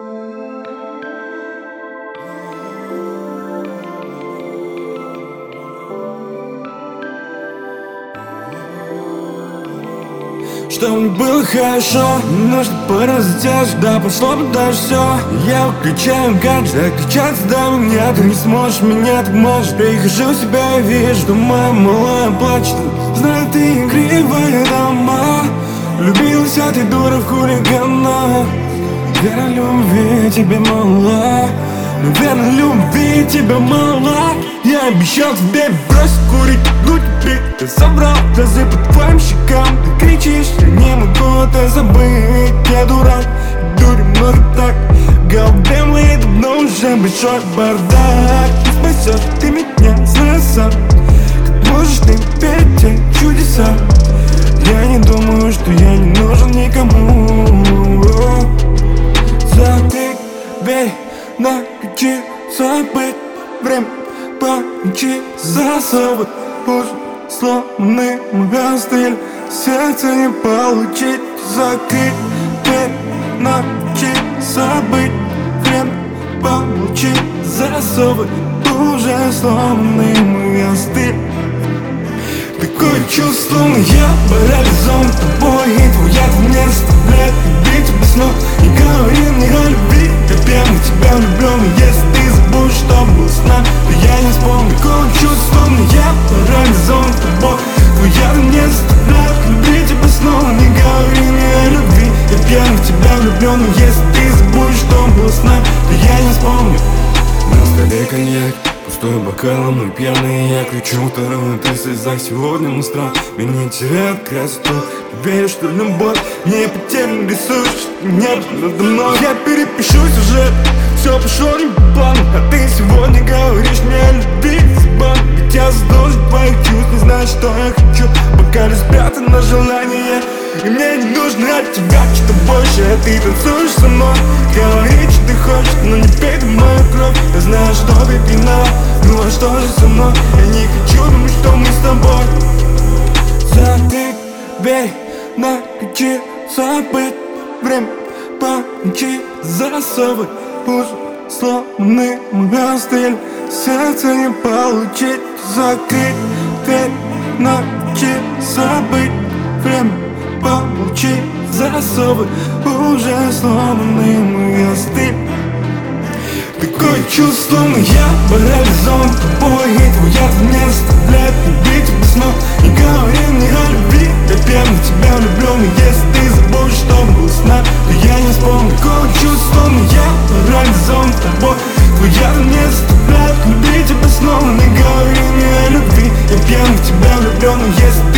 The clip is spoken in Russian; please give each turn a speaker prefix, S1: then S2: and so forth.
S1: Чтобы было хорошо, нужно пора затяжь, да пошло бы дальше все. Я выключаю гаджет, кричаться до меня. Ты не сможешь меня, так можешь. Прихожу в себя и вижу, что моя малая плачет. Знаю, ты игривая дома. Влюбилась, а ты дура в хулигана. Наверное, любви тебе мало. Наверное, любви тебе мало. Я обещал тебе бросить курить, гуль пить. Ты собрал разы по твоим щекам. Ты кричишь, я не могу это забыть. Я дурак, дури много так. В голове моей давно уже большой бардак. Не спасешь ты меня, знаю сам. Как можешь ты верить в те чудеса? Я не думаю, что я не нужен никому. Затык, верь, на ключи забыть. Время помочи засовывать. Уже сломанный мой стиль. Сердце не получить. Закрыть дверь, ночи забыть. Время помочи засовывать. Уже сломанный мой стиль. Такое чувство, но я парализован тобой. И твоя не заставляет любить тебя снова. Не говори мне о любви, я прямо в тебя влюблен. И если ты забудешь, что было с нами, то я не вспомню. Такое чувство, но я парализован тобой. Твоя не заставляет любить тебя снова. Не говори мне о любви, я прямо в тебя влюблен. И если ты забудешь, что было с нами, то я не вспомню. На столе коньяк, пустой бокал, мы пьяные. Я кричу вторую, ты в слезах. Сегодня мы страх, меня теряет красоту. Веришь, что любовь не потерян ресурс. Нет надо мной. Я перепишу сюжет, все пошло не по плану. А ты сегодня говоришь мне о любви. Ведь я задолжен твоих чувств, не знаю, что я хочу. Пока не спрятано желание, и мне не нужно от тебя что-то больше. А ты танцуешь со мной, говори, что ты хочешь, но не пей ты мою кровь. Я знаю, что ты пьяна, ну а что же со мной? Я не хочу думать, что мы с тобой. Затык, верь, на ключи забыть. Время помочи засовывать. Уже сломанный мой стиль. Сердце не получить. Закрыть дверь, ночи забыть. Время помолчи, засовывай. Уже сломанный мой стиль. Такое чувство, но я парализован тобой. И твоя не заставляет любить тебя снова. Не говори мне о любви, я прямо в тебя влюблен. И если ты забудешь, что было с нами, то я не вспомню. Такое чувство, но я парализован тобой. Твоя не заставляет любить тебя снова. Не говори мне о любви, я прямо в тебя влюблен. И если